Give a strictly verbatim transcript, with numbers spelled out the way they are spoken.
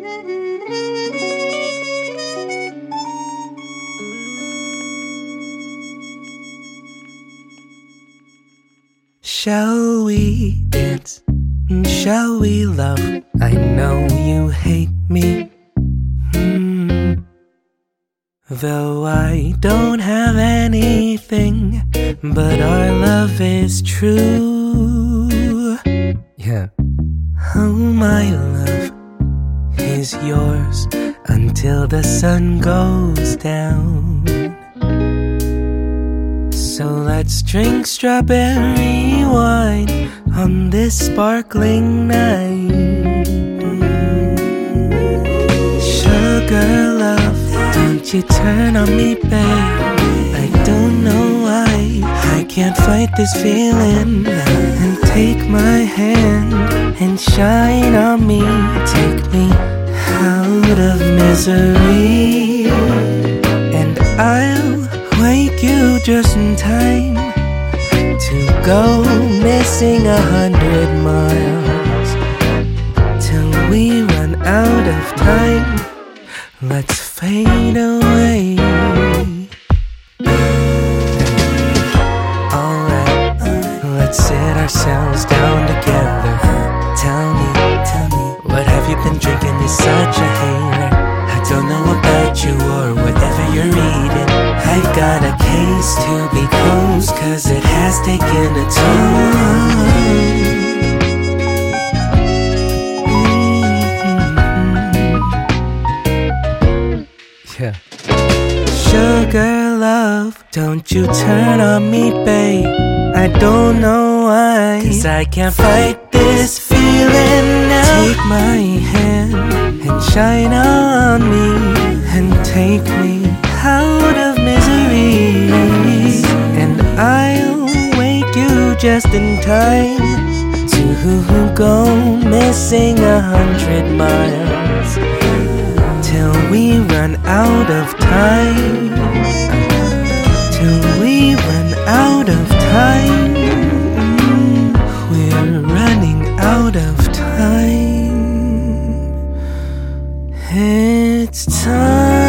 Shall we dance? Shall we love? I know you hate me, mm. Though I don't have anything, but our love is true. Yeah. Oh, my love is yours until the sun goes down. So let's drink strawberry wine on this sparkling night. Sugar love, don't you turn on me, babe. I don't know why I can't fight this feeling. And take my hand and shine on me. Take me out of misery, and I'll wake you just in time to go missing a hundred miles till we run out of time. Let's fade away. Alright, let's sit ourselves down together. Tell me, tell me, what have you been drinking? You're such a hater. I don't know about you or whatever you're eating. I've got a case to be closed, cause it has taken a toll. Mm-hmm. Yeah. Sugar love, don't you turn on me, babe. I don't know why, cause I can't fight this feeling now. Take my hand and shine on me, and take me out of misery, and I'll wake you just in time to go missing a hundred miles till we run out of time. Till we run out of time. We're running out of time. It's time.